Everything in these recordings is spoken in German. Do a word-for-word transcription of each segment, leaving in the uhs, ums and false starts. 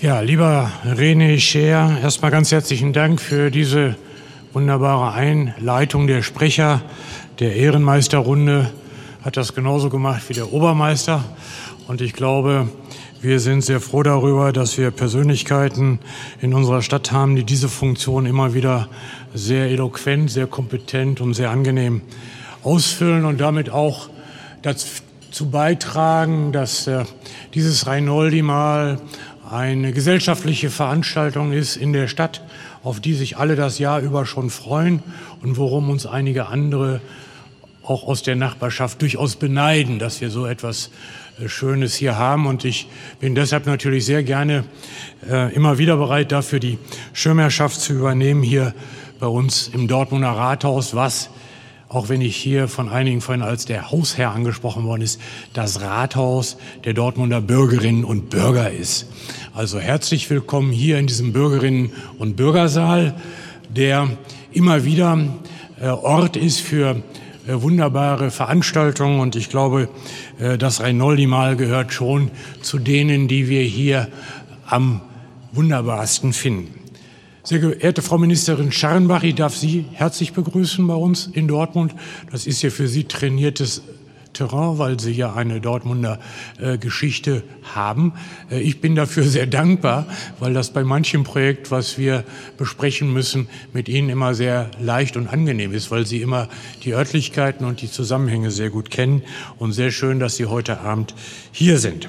Ja, lieber René Scheer, erstmal ganz herzlichen Dank für diese wunderbare Einleitung der Sprecher. Der Ehrenmeisterrunde hat das genauso gemacht wie der Obermeister. Und ich glaube, wir sind sehr froh darüber, dass wir Persönlichkeiten in unserer Stadt haben, die diese Funktion immer wieder sehr eloquent, sehr kompetent und sehr angenehm ausfüllen und damit auch dazu beitragen, dass äh, dieses Reinoldi-Mal eine gesellschaftliche Veranstaltung ist in der Stadt, auf die sich alle das Jahr über schon freuen und worum uns einige andere auch aus der Nachbarschaft durchaus beneiden, dass wir so etwas Schönes hier haben. Und ich bin deshalb natürlich sehr gerne äh, immer wieder bereit, dafür die Schirmherrschaft zu übernehmen hier bei uns im Dortmunder Rathaus, was, auch wenn ich hier von einigen vorhin als der Hausherr angesprochen worden ist, das Rathaus der Dortmunder Bürgerinnen und Bürger ist. Also herzlich willkommen hier in diesem Bürgerinnen- und Bürgersaal, der immer wieder äh, Ort ist für äh, wunderbare Veranstaltungen. Und ich glaube, äh, das Reinoldi-Mal gehört schon zu denen, die wir hier am wunderbarsten finden. Sehr geehrte Frau Ministerin Scharrenbach, ich darf Sie herzlich begrüßen bei uns in Dortmund. Das ist ja für Sie trainiertes Terrain, weil Sie ja eine Dortmunder äh, Geschichte haben. Äh, ich bin dafür sehr dankbar, weil das bei manchem Projekt, was wir besprechen müssen, mit Ihnen immer sehr leicht und angenehm ist, weil Sie immer die Örtlichkeiten und die Zusammenhänge sehr gut kennen. Und sehr schön, dass Sie heute Abend hier sind.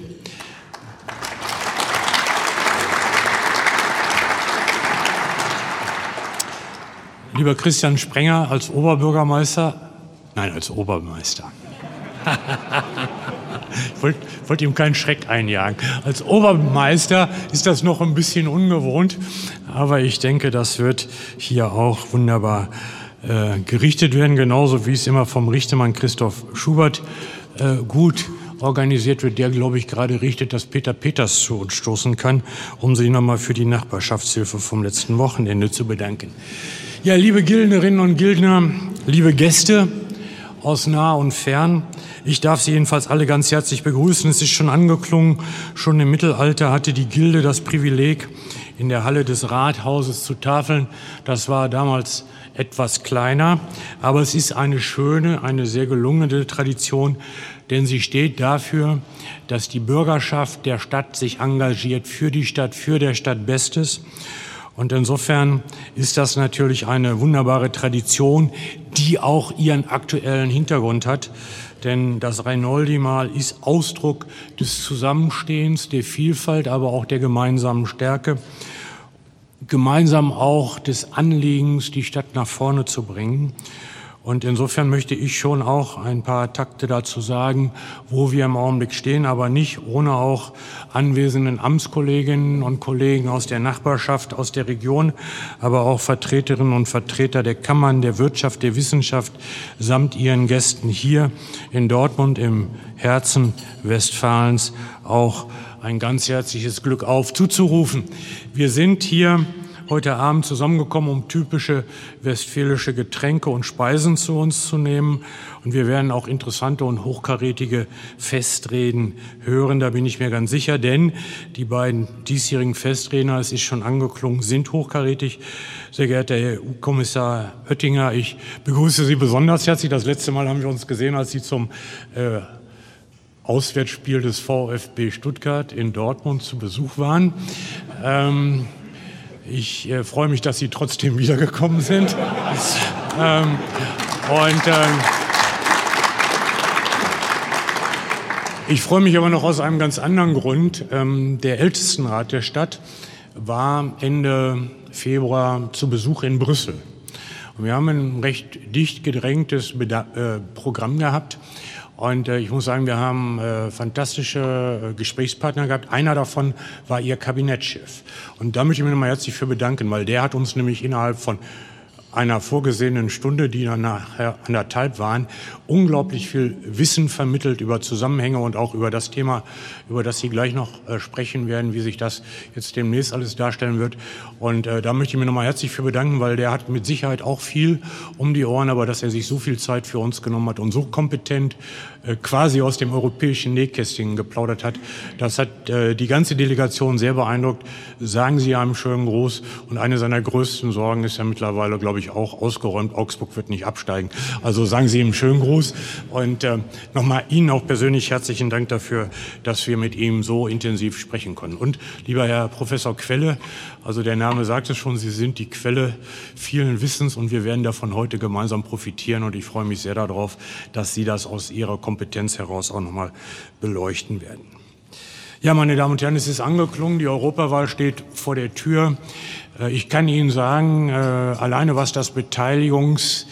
Lieber Christian Sprenger, als Oberbürgermeister, nein, als Obermeister. Ich wollte wollt ihm keinen Schreck einjagen. Als Obermeister ist das noch ein bisschen ungewohnt, aber ich denke, das wird hier auch wunderbar äh, gerichtet werden, genauso wie es immer vom Richtemann Christoph Schubert äh, gut organisiert wird, der, glaube ich, gerade richtet, dass Peter Peters zu uns stoßen kann, um sich nochmal für die Nachbarschaftshilfe vom letzten Wochenende zu bedanken. Ja, liebe Gildnerinnen und Gildner, liebe Gäste aus nah und fern, ich darf Sie jedenfalls alle ganz herzlich begrüßen. Es ist schon angeklungen, schon im Mittelalter hatte die Gilde das Privileg, in der Halle des Rathauses zu tafeln. Das war damals etwas kleiner, aber es ist eine schöne, eine sehr gelungene Tradition, denn sie steht dafür, dass die Bürgerschaft der Stadt sich engagiert für die Stadt, für der Stadt Bestes. Und insofern ist das natürlich eine wunderbare Tradition, die auch ihren aktuellen Hintergrund hat. Denn das Reinoldi-Mal ist Ausdruck des Zusammenstehens, der Vielfalt, aber auch der gemeinsamen Stärke. Gemeinsam auch des Anliegens, die Stadt nach vorne zu bringen. Und insofern möchte ich schon auch ein paar Takte dazu sagen, wo wir im Augenblick stehen, aber nicht ohne auch anwesenden Amtskolleginnen und Kollegen aus der Nachbarschaft, aus der Region, aber auch Vertreterinnen und Vertreter der Kammern, der Wirtschaft, der Wissenschaft samt ihren Gästen hier in Dortmund im Herzen Westfalens auch ein ganz herzliches Glück auf zuzurufen. Wir sind hier heute Abend zusammengekommen, um typische westfälische Getränke und Speisen zu uns zu nehmen. Und wir werden auch interessante und hochkarätige Festreden hören, da bin ich mir ganz sicher. Denn die beiden diesjährigen Festredner, es ist schon angeklungen, sind hochkarätig. Sehr geehrter Herr E U-Kommissar Oettinger, ich begrüße Sie besonders herzlich. Das letzte Mal haben wir uns gesehen, als Sie zum äh, Auswärtsspiel des VfB Stuttgart in Dortmund zu Besuch waren. Ähm, Ich äh, freue mich, dass Sie trotzdem wiedergekommen sind. ähm, und ähm, ich freue mich aber noch aus einem ganz anderen Grund. Ähm, der Ältestenrat der Stadt war Ende Februar zu Besuch in Brüssel. Und wir haben ein recht dicht gedrängtes Beda- äh, Programm gehabt. Und äh, ich muss sagen, wir haben äh, fantastische äh, Gesprächspartner gehabt. Einer davon war Ihr Kabinettschef. Und da möchte ich mich nochmal herzlich für bedanken, weil der hat uns nämlich innerhalb von einer vorgesehenen Stunde, die dann nachher anderthalb waren, unglaublich viel Wissen vermittelt über Zusammenhänge und auch über das Thema, über das Sie gleich noch äh, sprechen werden, wie sich das jetzt demnächst alles darstellen wird. Und äh, da möchte ich mich nochmal herzlich für bedanken, weil der hat mit Sicherheit auch viel um die Ohren, aber dass er sich so viel Zeit für uns genommen hat und so kompetent äh, quasi aus dem europäischen Nähkästchen geplaudert hat, das hat äh, die ganze Delegation sehr beeindruckt. Sagen Sie einem schönen Gruß. Und eine seiner größten Sorgen ist ja mittlerweile, glaube ich, auch ausgeräumt. Augsburg wird nicht absteigen. Also sagen Sie ihm einen schönen Gruß. Und äh, nochmal Ihnen auch persönlich herzlichen Dank dafür, dass wir mit ihm so intensiv sprechen konnten. Und lieber Herr Professor Quelle, also der Name sagt es schon, Sie sind die Quelle vielen Wissens und wir werden davon heute gemeinsam profitieren. Und ich freue mich sehr darauf, dass Sie das aus Ihrer Kompetenz heraus auch nochmal beleuchten werden. Ja, meine Damen und Herren, es ist angeklungen, die Europawahl steht vor der Tür. Ich kann Ihnen sagen, alleine was das Beteiligungs,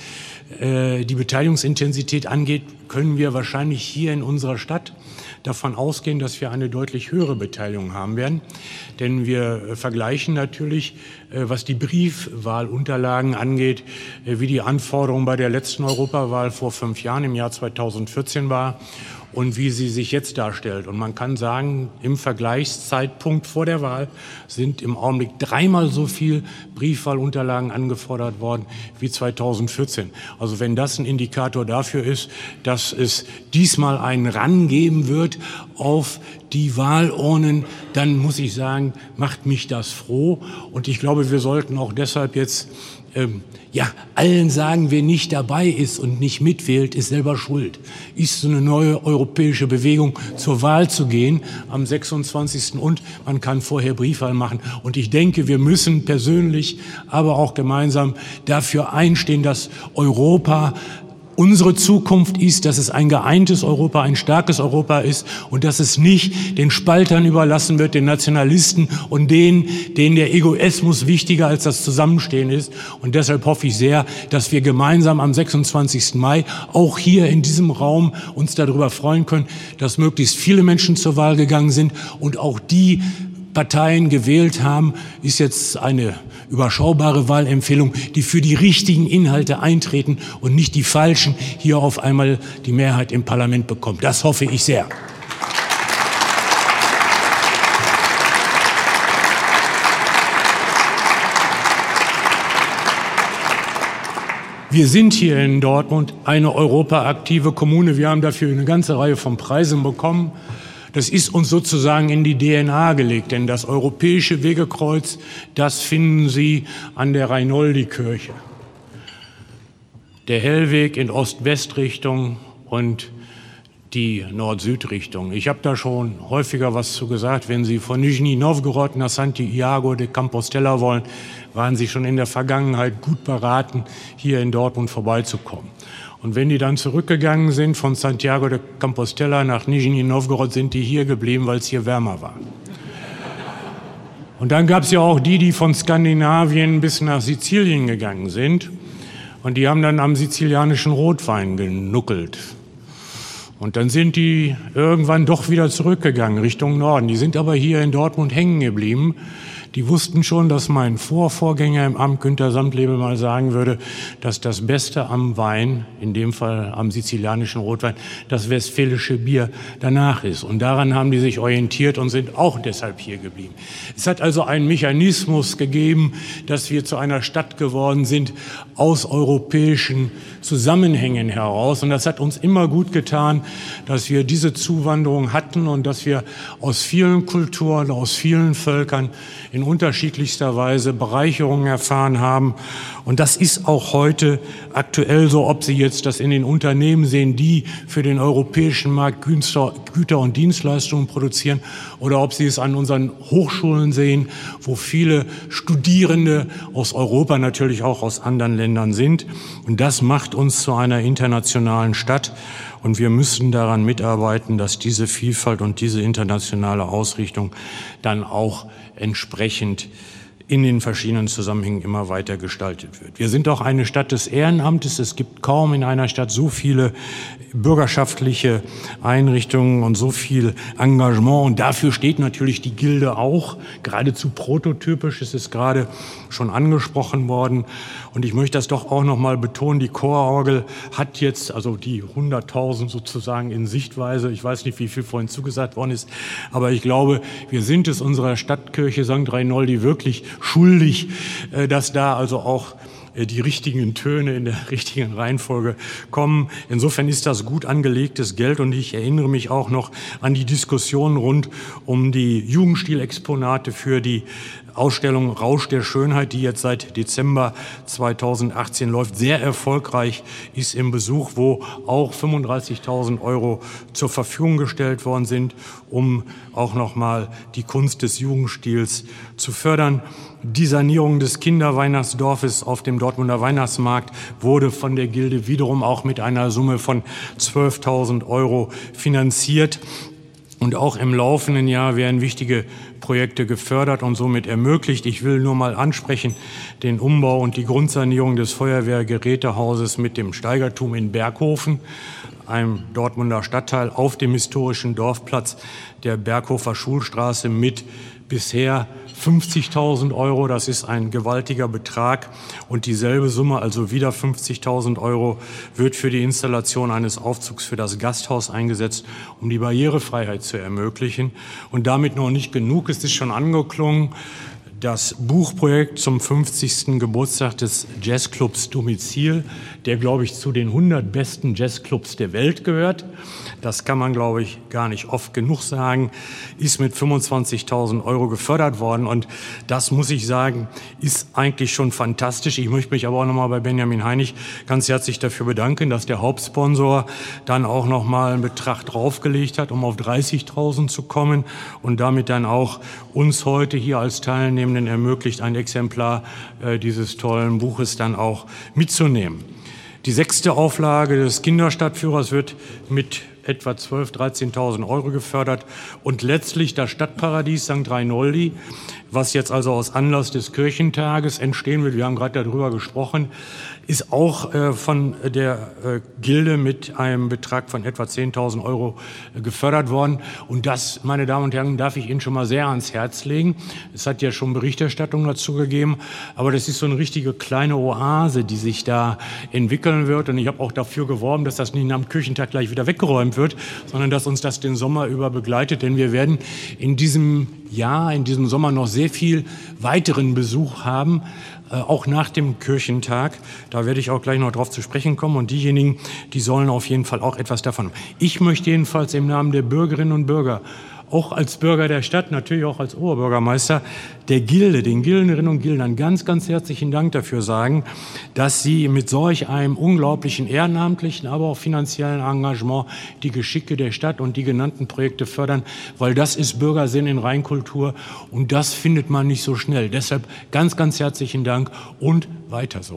die Beteiligungsintensität angeht, können wir wahrscheinlich hier in unserer Stadt davon ausgehen, dass wir eine deutlich höhere Beteiligung haben werden. Denn wir vergleichen natürlich, was die Briefwahlunterlagen angeht, wie die Anforderung bei der letzten Europawahl vor fünf Jahren im Jahr zweitausendvierzehn war und wie sie sich jetzt darstellt. Und man kann sagen, im Vergleichszeitpunkt vor der Wahl sind im Augenblick dreimal so viel Briefwahlunterlagen angefordert worden wie zweitausendvierzehn. Also wenn das ein Indikator dafür ist, dass es diesmal einen Ran geben wird auf die Wahlurnen, dann muss ich sagen, macht mich das froh. Und ich glaube, wir sollten auch deshalb jetzt ähm, ja, allen sagen, wer nicht dabei ist und nicht mitwählt, ist selber schuld. Ist so eine neue europäische Bewegung, zur Wahl zu gehen am sechsundzwanzigsten und man kann vorher Briefwahl machen. Und ich denke, wir müssen persönlich, aber auch gemeinsam dafür einstehen, dass Europa unsere Zukunft ist, dass es ein geeintes Europa, ein starkes Europa ist und dass es nicht den Spaltern überlassen wird, den Nationalisten und denen, denen der Egoismus wichtiger als das Zusammenstehen ist. Und deshalb hoffe ich sehr, dass wir gemeinsam am sechsundzwanzigsten Mai auch hier in diesem Raum uns darüber freuen können, dass möglichst viele Menschen zur Wahl gegangen sind und auch die Parteien gewählt haben, ist jetzt eine überschaubare Wahlempfehlung, die für die richtigen Inhalte eintreten und nicht die falschen hier auf einmal die Mehrheit im Parlament bekommen. Das hoffe ich sehr. Wir sind hier in Dortmund eine europaaktive Kommune. Wir haben dafür eine ganze Reihe von Preisen bekommen. Das ist uns sozusagen in die D N A gelegt, denn das europäische Wegekreuz, das finden Sie an der Reinoldi-Kirche. Der Hellweg in Ost-West-Richtung und die Nord-Süd-Richtung. Ich habe da schon häufiger was zu gesagt. Wenn Sie von Nizhny Novgorod nach Santiago de Compostela wollen, waren Sie schon in der Vergangenheit gut beraten, hier in Dortmund vorbeizukommen. Und wenn die dann zurückgegangen sind von Santiago de Compostela nach Nizhny Novgorod, sind die hier geblieben, weil es hier wärmer war. Und dann gab es ja auch die, die von Skandinavien bis nach Sizilien gegangen sind. Und die haben dann am sizilianischen Rotwein genuckelt. Und dann sind die irgendwann doch wieder zurückgegangen Richtung Norden. Die sind aber hier in Dortmund hängen geblieben. Die wussten schon, dass mein Vorvorgänger im Amt, Günter Samtlebe, mal sagen würde, dass das Beste am Wein, in dem Fall am sizilianischen Rotwein, das westfälische Bier danach ist. Und daran haben die sich orientiert und sind auch deshalb hier geblieben. Es hat also einen Mechanismus gegeben, dass wir zu einer Stadt geworden sind aus europäischen Zusammenhängen heraus. Und das hat uns immer gut getan, dass wir diese Zuwanderung hatten und dass wir aus vielen Kulturen, aus vielen Völkern in unterschiedlichster Weise Bereicherungen erfahren haben. Und das ist auch heute aktuell so, ob Sie jetzt das in den Unternehmen sehen, die für den europäischen Markt Güter und Dienstleistungen produzieren, oder ob Sie es an unseren Hochschulen sehen, wo viele Studierende aus Europa, natürlich auch aus anderen Ländern sind. Und das macht uns zu einer internationalen Stadt. Und wir müssen daran mitarbeiten, dass diese Vielfalt und diese internationale Ausrichtung dann auch entsprechend in den verschiedenen Zusammenhängen immer weiter gestaltet wird. Wir sind auch eine Stadt des Ehrenamtes. Es gibt kaum in einer Stadt so viele bürgerschaftliche Einrichtungen und so viel Engagement. Und dafür steht natürlich die Gilde auch. Geradezu prototypisch, es ist gerade schon angesprochen worden. Und ich möchte das doch auch noch mal betonen, die Chororgel hat jetzt, also die hunderttausend sozusagen in Sichtweise, ich weiß nicht, wie viel vorhin zugesagt worden ist, aber ich glaube, wir sind es unserer Stadtkirche Sankt Reinoldi wirklich schuldig, dass da also auch die richtigen Töne in der richtigen Reihenfolge kommen. Insofern ist das gut angelegtes Geld und ich erinnere mich auch noch an die Diskussion rund um die Jugendstilexponate für die Ausstellung Rausch der Schönheit, die jetzt seit Dezember zweitausendachtzehn läuft, sehr erfolgreich ist im Besuch, wo auch fünfunddreißigtausend Euro zur Verfügung gestellt worden sind, um auch nochmal die Kunst des Jugendstils zu fördern. Die Sanierung des Kinderweihnachtsdorfes auf dem Dortmunder Weihnachtsmarkt wurde von der Gilde wiederum auch mit einer Summe von zwölftausend Euro finanziert. Und auch im laufenden Jahr werden wichtige Projekte gefördert und somit ermöglicht. Ich will nur mal ansprechen den Umbau und die Grundsanierung des Feuerwehrgerätehauses mit dem Steigertum in Berghofen, einem Dortmunder Stadtteil auf dem historischen Dorfplatz der Berghofer Schulstraße mit bisher fünfzigtausend Euro. Das ist ein gewaltiger Betrag. Und dieselbe Summe, also wieder fünfzigtausend Euro, wird für die Installation eines Aufzugs für das Gasthaus eingesetzt, um die Barrierefreiheit zu ermöglichen. Und damit noch nicht genug, es ist schon angeklungen, das Buchprojekt zum fünfzigsten Geburtstag des Jazzclubs Domizil, der, glaube ich, zu den hundert besten Jazzclubs der Welt gehört. Das kann man, glaube ich, gar nicht oft genug sagen, ist mit fünfundzwanzigtausend Euro gefördert worden. Und das, muss ich sagen, ist eigentlich schon fantastisch. Ich möchte mich aber auch nochmal bei Benjamin Heinig ganz herzlich dafür bedanken, dass der Hauptsponsor dann auch nochmal einen Betrag draufgelegt hat, um auf dreißigtausend zu kommen und damit dann auch uns heute hier als Teilnehmenden ermöglicht, ein Exemplar äh, dieses tollen Buches dann auch mitzunehmen. Die sechste Auflage des Kinderstadtführers wird mit etwa zwölftausend, dreizehntausend Euro gefördert und letztlich das Stadtparadies Sankt Reinoldi, was jetzt also aus Anlass des Kirchentages entstehen will, wir haben gerade darüber gesprochen, ist auch äh, von der äh, Gilde mit einem Betrag von etwa zehntausend Euro äh, gefördert worden. Und das, meine Damen und Herren, darf ich Ihnen schon mal sehr ans Herz legen. Es hat ja schon Berichterstattung dazu gegeben, aber das ist so eine richtige kleine Oase, die sich da entwickeln wird. Und ich habe auch dafür geworben, dass das nicht am Kirchentag gleich wieder weggeräumt wird, sondern dass uns das den Sommer über begleitet. Denn wir werden in diesem Jahr, in diesem Sommer noch sehr viel weiteren Besuch haben, auch nach dem Kirchentag. Da werde ich auch gleich noch drauf zu sprechen kommen. Und diejenigen, die sollen auf jeden Fall auch etwas davon haben. Ich möchte jedenfalls im Namen der Bürgerinnen und Bürger, auch als Bürger der Stadt, natürlich auch als Oberbürgermeister, der Gilde, den Gildnerinnen und Gildnern ganz, ganz herzlichen Dank dafür sagen, dass sie mit solch einem unglaublichen ehrenamtlichen, aber auch finanziellen Engagement die Geschicke der Stadt und die genannten Projekte fördern, weil das ist Bürgersinn in Rheinkultur und das findet man nicht so schnell. Deshalb ganz, ganz herzlichen Dank und weiter so.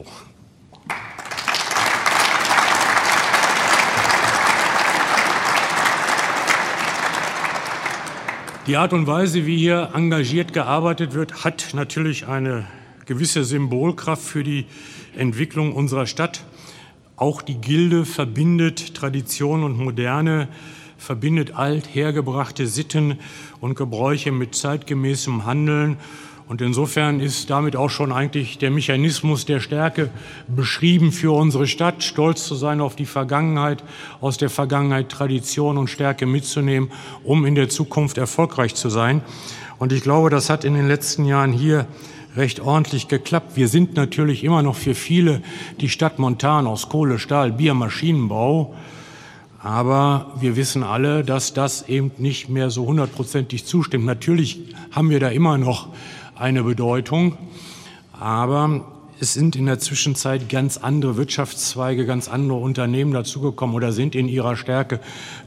Die Art und Weise, wie hier engagiert gearbeitet wird, hat natürlich eine gewisse Symbolkraft für die Entwicklung unserer Stadt. Auch die Gilde verbindet Tradition und Moderne, verbindet althergebrachte Sitten und Gebräuche mit zeitgemäßem Handeln. Und insofern ist damit auch schon eigentlich der Mechanismus der Stärke beschrieben für unsere Stadt, stolz zu sein auf die Vergangenheit, aus der Vergangenheit Tradition und Stärke mitzunehmen, um in der Zukunft erfolgreich zu sein. Und ich glaube, das hat in den letzten Jahren hier recht ordentlich geklappt. Wir sind natürlich immer noch für viele die Stadt Montan aus Kohle, Stahl, Bier, Maschinenbau. Aber wir wissen alle, dass das eben nicht mehr so hundertprozentig zustimmt. Natürlich haben wir da immer noch eine Bedeutung, aber es sind in der Zwischenzeit ganz andere Wirtschaftszweige, ganz andere Unternehmen dazugekommen oder sind in ihrer Stärke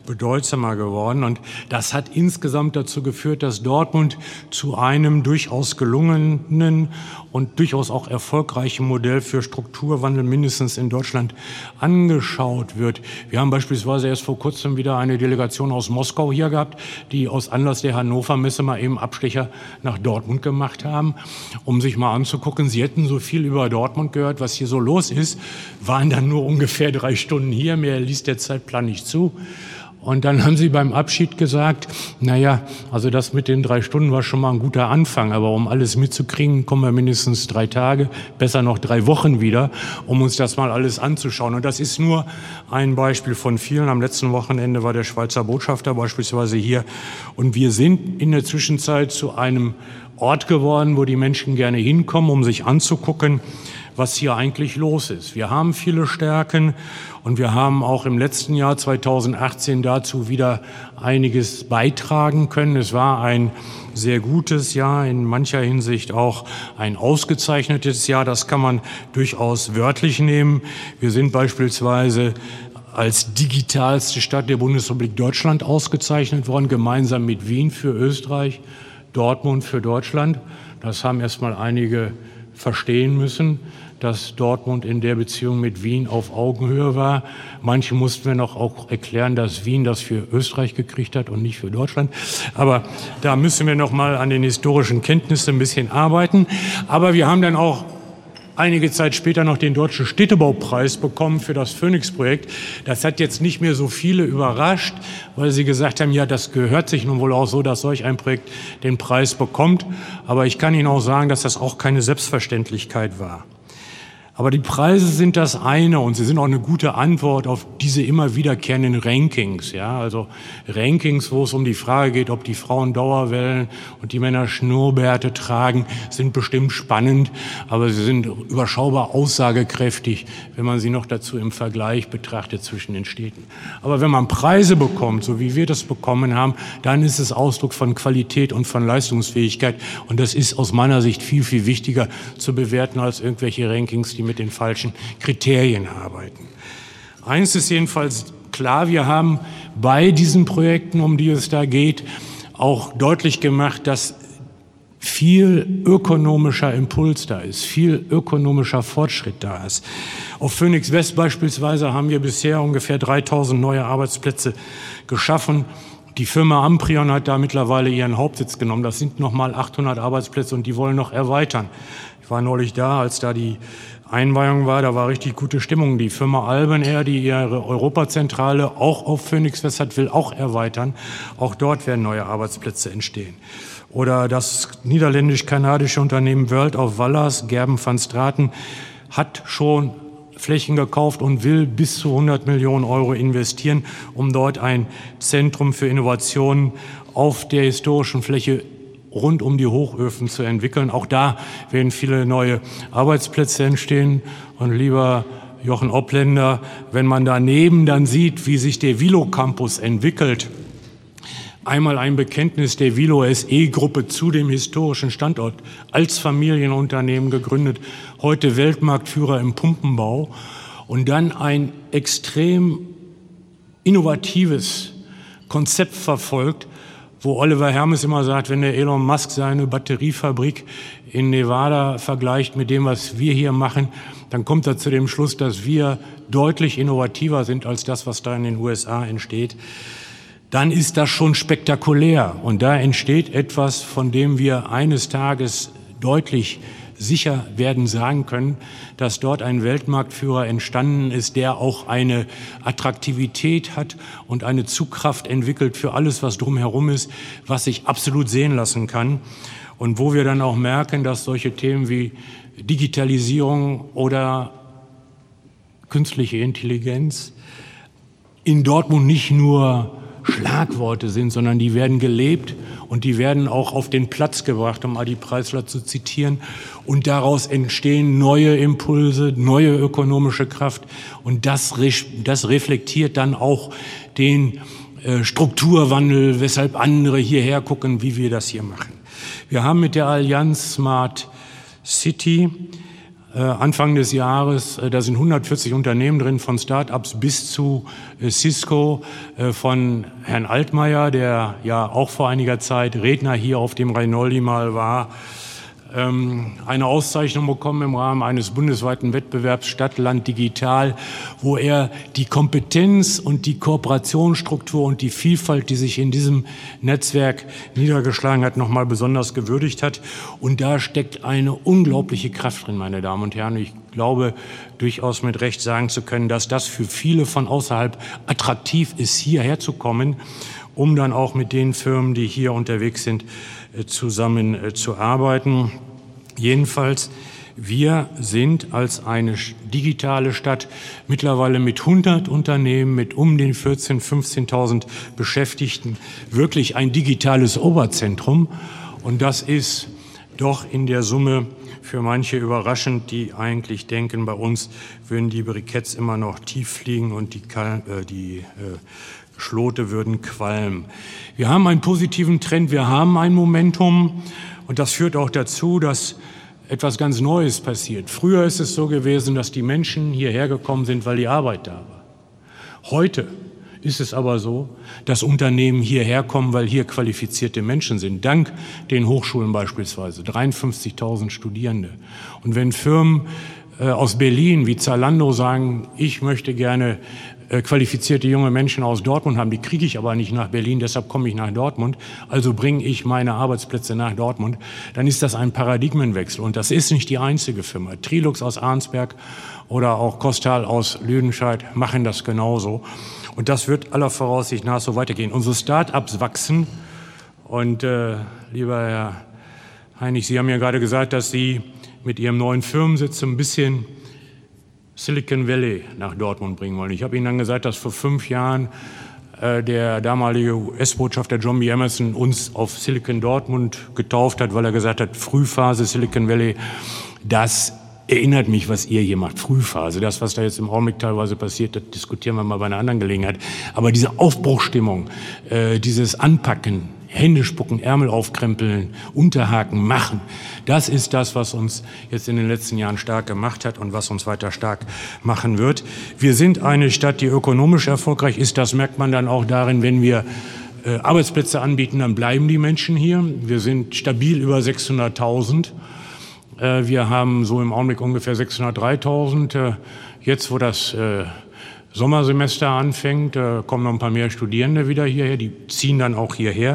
bedeutsamer geworden. Und das hat insgesamt dazu geführt, dass Dortmund zu einem durchaus gelungenen und durchaus auch erfolgreichen Modell für Strukturwandel mindestens in Deutschland angeschaut wird. Wir haben beispielsweise erst vor kurzem wieder eine Delegation aus Moskau hier gehabt, die aus Anlass der Hannover Messe mal eben Abstecher nach Dortmund gemacht haben, um sich mal anzugucken. Sie hätten so viel über Dortmund gehört, was hier so los ist, waren dann nur ungefähr drei Stunden hier, mehr ließ der Zeitplan nicht zu. Und dann haben sie beim Abschied gesagt, naja, also das mit den drei Stunden war schon mal ein guter Anfang, aber um alles mitzukriegen, kommen wir mindestens drei Tage, besser noch drei Wochen wieder, um uns das mal alles anzuschauen. Und das ist nur ein Beispiel von vielen. Am letzten Wochenende war der Schweizer Botschafter beispielsweise hier. Und wir sind in der Zwischenzeit zu einem Ort geworden, wo die Menschen gerne hinkommen, um sich anzugucken, was hier eigentlich los ist. Wir haben viele Stärken und wir haben auch im letzten Jahr zweitausendachtzehn dazu wieder einiges beitragen können. Es war ein sehr gutes Jahr, in mancher Hinsicht auch ein ausgezeichnetes Jahr. Das kann man durchaus wörtlich nehmen. Wir sind beispielsweise als digitalste Stadt der Bundesrepublik Deutschland ausgezeichnet worden, gemeinsam mit Wien für Österreich, Dortmund für Deutschland. Das haben erstmal einige verstehen müssen, dass Dortmund in der Beziehung mit Wien auf Augenhöhe war. Manche mussten wir noch auch erklären, dass Wien das für Österreich gekriegt hat und nicht für Deutschland. Aber da müssen wir noch mal an den historischen Kenntnissen ein bisschen arbeiten. Aber wir haben dann auch einige Zeit später noch den Deutschen Städtebaupreis bekommen für das Phoenix-Projekt. Das hat jetzt nicht mehr so viele überrascht, weil sie gesagt haben, ja, das gehört sich nun wohl auch so, dass solch ein Projekt den Preis bekommt. Aber ich kann Ihnen auch sagen, dass das auch keine Selbstverständlichkeit war. Aber die Preise sind das eine und sie sind auch eine gute Antwort auf diese immer wiederkehrenden Rankings. Ja, also Rankings, wo es um die Frage geht, ob die Frauen Dauerwellen und die Männer Schnurrbärte tragen, sind bestimmt spannend, aber sie sind überschaubar aussagekräftig, wenn man sie noch dazu im Vergleich betrachtet zwischen den Städten. Aber wenn man Preise bekommt, so wie wir das bekommen haben, dann ist es Ausdruck von Qualität und von Leistungsfähigkeit und das ist aus meiner Sicht viel, viel wichtiger zu bewerten als irgendwelche Rankings, die mit den falschen Kriterien arbeiten. Eins ist jedenfalls klar, wir haben bei diesen Projekten, um die es da geht, auch deutlich gemacht, dass viel ökonomischer Impuls da ist, viel ökonomischer Fortschritt da ist. Auf Phoenix West beispielsweise haben wir bisher ungefähr dreitausend neue Arbeitsplätze geschaffen. Die Firma Amprion hat da mittlerweile ihren Hauptsitz genommen. Das sind nochmal achthundert Arbeitsplätze und die wollen noch erweitern. Ich war neulich da, als da die Einweihung war, da war richtig gute Stimmung. Die Firma Albenair, die ihre Europazentrale auch auf Phoenix West hat, will auch erweitern. Auch dort werden neue Arbeitsplätze entstehen. Oder das niederländisch-kanadische Unternehmen World of Wallers, Gerben van Straten, hat schon Flächen gekauft und will bis zu hundert Millionen Euro investieren, um dort ein Zentrum für Innovationen auf der historischen Fläche rund um die Hochöfen zu entwickeln. Auch da werden viele neue Arbeitsplätze entstehen. Und lieber Jochen Oppländer, wenn man daneben dann sieht, wie sich der Vilo Campus entwickelt, einmal ein Bekenntnis der Vilo S E-Gruppe zu dem historischen Standort, als Familienunternehmen gegründet, heute Weltmarktführer im Pumpenbau und dann ein extrem innovatives Konzept verfolgt, wo Oliver Hermes immer sagt, wenn der Elon Musk seine Batteriefabrik in Nevada vergleicht mit dem, was wir hier machen, dann kommt er zu dem Schluss, dass wir deutlich innovativer sind als das, was da in den U S A entsteht. Dann ist das schon spektakulär und da entsteht etwas, von dem wir eines Tages deutlich sicher werden sagen können, dass dort ein Weltmarktführer entstanden ist, der auch eine Attraktivität hat und eine Zugkraft entwickelt für alles, was drumherum ist, was sich absolut sehen lassen kann. Und wo wir dann auch merken, dass solche Themen wie Digitalisierung oder künstliche Intelligenz in Dortmund nicht nur Schlagworte sind, sondern die werden gelebt und die werden auch auf den Platz gebracht, um Adi Preisler zu zitieren. Und daraus entstehen neue Impulse, neue ökonomische Kraft. Und das, das reflektiert dann auch den äh, Strukturwandel, weshalb andere hierher gucken, wie wir das hier machen. Wir haben mit der Allianz Smart City Äh, Anfang des Jahres, äh, da sind hundertvierzig Unternehmen drin, von Start-ups bis zu äh, Cisco, äh, von Herrn Altmaier, der ja auch vor einiger Zeit Redner hier auf dem Reinoldi mal war, ähm, eine Auszeichnung bekommen im Rahmen eines bundesweiten Wettbewerbs Stadt, Land, Digital, wo er die Kompetenz und die Kooperationsstruktur und die Vielfalt, die sich in diesem Netzwerk niedergeschlagen hat, nochmal besonders gewürdigt hat. Und da steckt eine unglaubliche Kraft drin, meine Damen und Herren. Ich glaube, durchaus mit Recht sagen zu können, dass das für viele von außerhalb attraktiv ist, hierher zu kommen, um dann auch mit den Firmen, die hier unterwegs sind, zusammen zu arbeiten. Jedenfalls, wir sind als eine digitale Stadt mittlerweile mit hundert Unternehmen, mit um den vierzehntausend, fünfzehntausend Beschäftigten wirklich ein digitales Oberzentrum. Und das ist doch in der Summe für manche überraschend, die eigentlich denken, bei uns würden die Briketts immer noch tief fliegen und die, äh, die äh, Schlote würden qualmen. Wir haben einen positiven Trend, wir haben ein Momentum und das führt auch dazu, dass etwas ganz Neues passiert. Früher ist es so gewesen, dass die Menschen hierher gekommen sind, weil die Arbeit da war. Heute ist es aber so, dass Unternehmen hierher kommen, weil hier qualifizierte Menschen sind, dank den Hochschulen beispielsweise, dreiundfünfzigtausend Studierende. Und wenn Firmen äh, aus Berlin wie Zalando sagen, ich möchte gerne qualifizierte junge Menschen aus Dortmund haben, die kriege ich aber nicht nach Berlin, deshalb komme ich nach Dortmund, also bringe ich meine Arbeitsplätze nach Dortmund, dann ist das ein Paradigmenwechsel. Und das ist nicht die einzige Firma. Trilux aus Arnsberg oder auch Kostal aus Lüdenscheid machen das genauso. Und das wird aller Voraussicht nach so weitergehen. Unsere Start-ups wachsen. Und äh, lieber Herr Heinig, Sie haben ja gerade gesagt, dass Sie mit Ihrem neuen Firmensitz ein bisschen Silicon Valley nach Dortmund bringen wollen. Ich habe Ihnen dann gesagt, dass vor fünf Jahren äh, der damalige U S-Botschafter John B. Emerson uns auf Silicon Dortmund getauft hat, weil er gesagt hat, Frühphase Silicon Valley, das erinnert mich, was ihr hier macht, Frühphase. Das, was da jetzt im Augenblick teilweise passiert, das diskutieren wir mal bei einer anderen Gelegenheit. Aber diese Aufbruchstimmung, äh, dieses Anpacken, Hände spucken, Ärmel aufkrempeln, Unterhaken, machen. Das ist das, was uns jetzt in den letzten Jahren stark gemacht hat und was uns weiter stark machen wird. Wir sind eine Stadt, die ökonomisch erfolgreich ist. Das merkt man dann auch darin, wenn wir äh, Arbeitsplätze anbieten, dann bleiben die Menschen hier. Wir sind stabil über sechshunderttausend. Äh, wir haben so im Augenblick ungefähr sechshundertdreitausend. Äh, jetzt, wo das äh, Sommersemester anfängt, äh, kommen noch ein paar mehr Studierende wieder hierher, die ziehen dann auch hierher.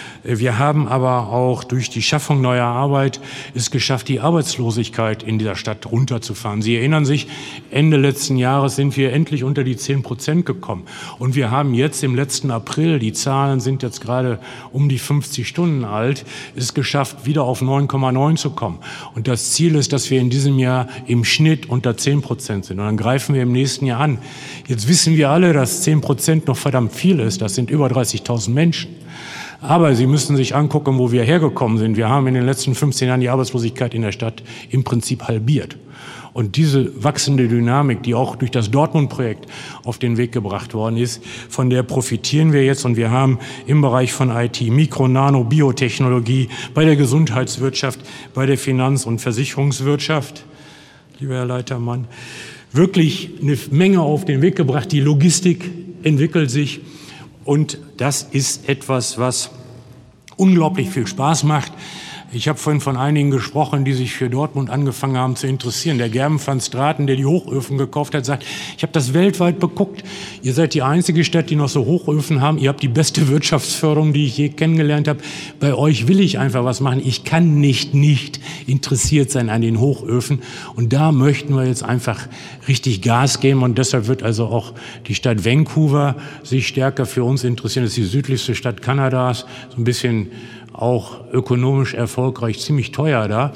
Wir haben aber auch durch die Schaffung neuer Arbeit es geschafft, die Arbeitslosigkeit in dieser Stadt runterzufahren. Sie erinnern sich, Ende letzten Jahres sind wir endlich unter die zehn Prozent gekommen. Und wir haben jetzt im letzten April, die Zahlen sind jetzt gerade um die fünfzig Stunden alt, es geschafft, wieder auf neun Komma neun zu kommen. Und das Ziel ist, dass wir in diesem Jahr im Schnitt unter zehn Prozent sind. Und dann greifen wir im nächsten Jahr an. Jetzt wissen wir alle, dass zehn Prozent noch verdammt viel ist. Das sind über dreißigtausend Menschen. Aber Sie müssen sich angucken, wo wir hergekommen sind. Wir haben in den letzten fünfzehn Jahren die Arbeitslosigkeit in der Stadt im Prinzip halbiert. Und diese wachsende Dynamik, die auch durch das Dortmund-Projekt auf den Weg gebracht worden ist, von der profitieren wir jetzt. Und wir haben im Bereich von I T, Mikro-, Nano-, Biotechnologie, bei der Gesundheitswirtschaft, bei der Finanz- und Versicherungswirtschaft, lieber Herr Leitermann, wirklich eine Menge auf den Weg gebracht. Die Logistik entwickelt sich. Und das ist etwas, was unglaublich viel Spaß macht. Ich habe vorhin von einigen gesprochen, die sich für Dortmund angefangen haben zu interessieren. Der Gerben van Straten, der die Hochöfen gekauft hat, sagt, ich habe das weltweit beguckt. Ihr seid die einzige Stadt, die noch so Hochöfen haben. Ihr habt die beste Wirtschaftsförderung, die ich je kennengelernt habe. Bei euch will ich einfach was machen. Ich kann nicht nicht interessiert sein an den Hochöfen. Und da möchten wir jetzt einfach richtig Gas geben. Und deshalb wird also auch die Stadt Vancouver sich stärker für uns interessieren. Das ist die südlichste Stadt Kanadas, so ein bisschen auch ökonomisch erfolgreich, ziemlich teuer da.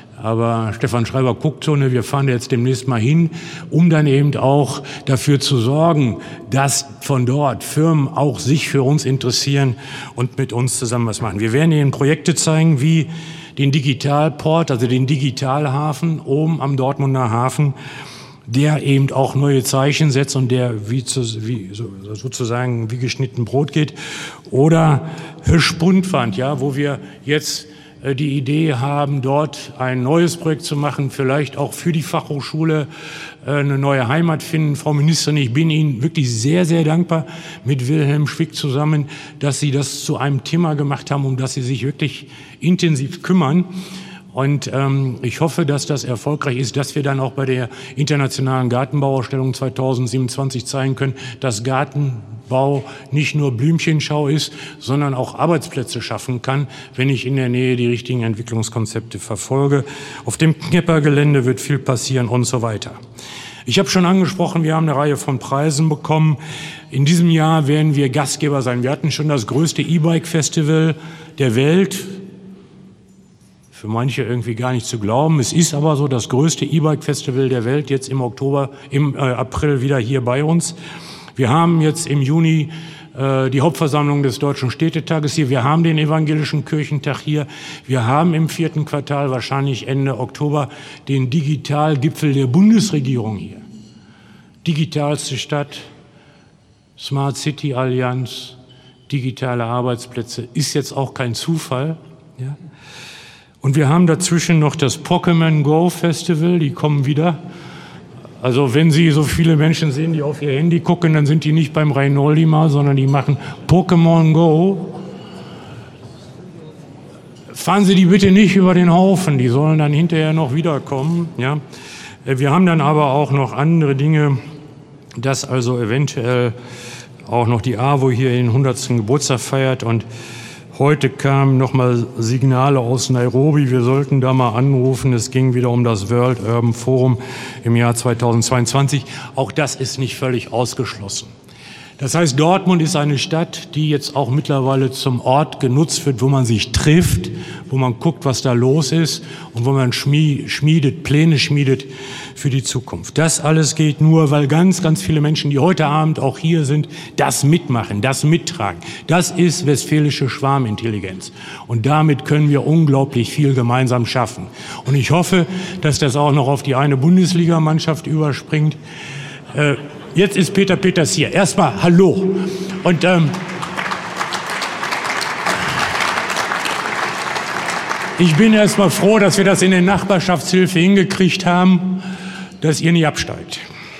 Aber Stefan Schreiber guckt so, ne, wir fahren jetzt demnächst mal hin, um dann eben auch dafür zu sorgen, dass von dort Firmen auch sich für uns interessieren und mit uns zusammen was machen. Wir werden Ihnen Projekte zeigen, wie den Digitalport, also den Digitalhafen oben am Dortmunder Hafen, der eben auch neue Zeichen setzt und der wie, zu, wie so, sozusagen wie geschnitten Brot geht. Oder Hirschbundwand, ja, wo wir jetzt die Idee haben, dort ein neues Projekt zu machen, vielleicht auch für die Fachhochschule eine neue Heimat finden. Frau Ministerin, ich bin Ihnen wirklich sehr, sehr dankbar mit Wilhelm Schwick zusammen, dass Sie das zu einem Thema gemacht haben, um das Sie sich wirklich intensiv kümmern. Und ähm, ich hoffe, dass das erfolgreich ist, dass wir dann auch bei der Internationalen Gartenbauausstellung zweitausendsiebenundzwanzig zeigen können, dass Gartenbau nicht nur Blümchenschau ist, sondern auch Arbeitsplätze schaffen kann, wenn ich in der Nähe die richtigen Entwicklungskonzepte verfolge. Auf dem Knipper-Gelände wird viel passieren und so weiter. Ich habe schon angesprochen, wir haben eine Reihe von Preisen bekommen. In diesem Jahr werden wir Gastgeber sein. Wir hatten schon das größte E-Bike-Festival der Welt. Für manche irgendwie gar nicht zu glauben. Es ist aber so, das größte E-Bike-Festival der Welt, jetzt im Oktober, im äh, April wieder hier bei uns. Wir haben jetzt im Juni äh, die Hauptversammlung des Deutschen Städtetages hier. Wir haben den Evangelischen Kirchentag hier. Wir haben im vierten Quartal, wahrscheinlich Ende Oktober, den Digitalgipfel der Bundesregierung hier. Digitalste Stadt, Smart City Allianz, digitale Arbeitsplätze, ist jetzt auch kein Zufall, ja. Und wir haben dazwischen noch das Pokémon Go Festival, die kommen wieder. Also wenn Sie so viele Menschen sehen, die auf ihr Handy gucken, dann sind die nicht beim Reinoldi mal, sondern die machen Pokémon Go. Fahren Sie die bitte nicht über den Haufen, die sollen dann hinterher noch wiederkommen. Ja. Wir haben dann aber auch noch andere Dinge, dass also eventuell auch noch die A W O hier den hundertsten Geburtstag feiert und heute kamen nochmal Signale aus Nairobi, wir sollten da mal anrufen. Es ging wieder um das World Urban Forum im Jahr zweitausendzweiundzwanzig. Auch das ist nicht völlig ausgeschlossen. Das heißt, Dortmund ist eine Stadt, die jetzt auch mittlerweile zum Ort genutzt wird, wo man sich trifft, wo man guckt, was da los ist und wo man schmiedet, Pläne schmiedet für die Zukunft. Das alles geht nur, weil ganz, ganz viele Menschen, die heute Abend auch hier sind, das mitmachen, das mittragen. Das ist westfälische Schwarmintelligenz. Und damit können wir unglaublich viel gemeinsam schaffen. Und ich hoffe, dass das auch noch auf die eine Bundesligamannschaft überspringt. Äh, Jetzt ist Peter Peters hier. Erstmal hallo. Und ähm, ich bin erstmal froh, dass wir das in der Nachbarschaftshilfe hingekriegt haben, dass ihr nicht absteigt.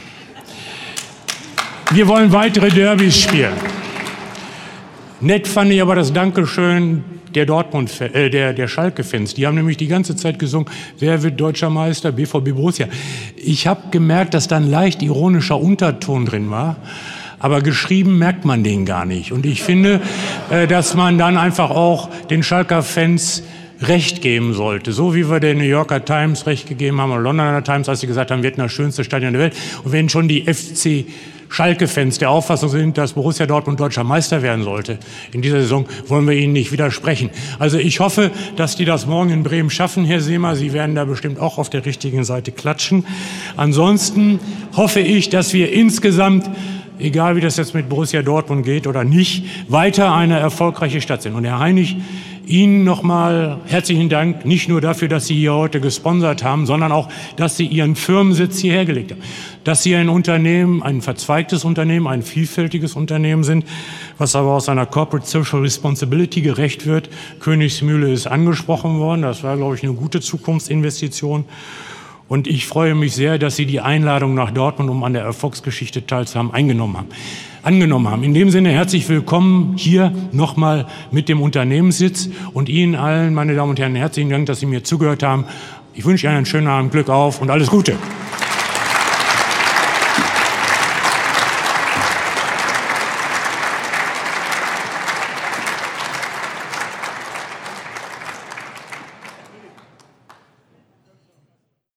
Wir wollen weitere Derbys spielen. Nett fand ich aber das Dankeschön der Dortmund, äh, der, der Schalke-Fans. Die haben nämlich die ganze Zeit gesungen, wer wird deutscher Meister? B V B Borussia. Ich habe gemerkt, dass da ein leicht ironischer Unterton drin war, aber geschrieben merkt man den gar nicht. Und ich finde, äh, dass man dann einfach auch den Schalker-Fans Recht geben sollte. So wie wir der New Yorker Times Recht gegeben haben, oder Londoner Times, als sie gesagt haben, wir hätten das schönste Stadion der Welt. Und wenn schon die F C Schalke-Fans der Auffassung sind, dass Borussia Dortmund deutscher Meister werden sollte in dieser Saison, wollen wir ihnen nicht widersprechen. Also ich hoffe, dass die das morgen in Bremen schaffen, Herr Seemer. Sie werden da bestimmt auch auf der richtigen Seite klatschen. Ansonsten hoffe ich, dass wir insgesamt, egal wie das jetzt mit Borussia Dortmund geht oder nicht, weiter eine erfolgreiche Stadt sind. Und Herr Heinig, Ihnen nochmal herzlichen Dank, nicht nur dafür, dass Sie hier heute gesponsert haben, sondern auch, dass Sie Ihren Firmensitz hierher gelegt haben. Dass Sie ein Unternehmen, ein verzweigtes Unternehmen, ein vielfältiges Unternehmen sind, was aber aus einer Corporate Social Responsibility gerecht wird. Königsmühle ist angesprochen worden. Das war, glaube ich, eine gute Zukunftsinvestition. Und ich freue mich sehr, dass Sie die Einladung nach Dortmund, um an der Erfolgsgeschichte teilzuhaben, eingenommen haben. angenommen haben. In dem Sinne herzlich willkommen hier nochmal mit dem Unternehmenssitz und Ihnen allen, meine Damen und Herren, herzlichen Dank, dass Sie mir zugehört haben. Ich wünsche Ihnen einen schönen Abend, Glück auf und alles Gute.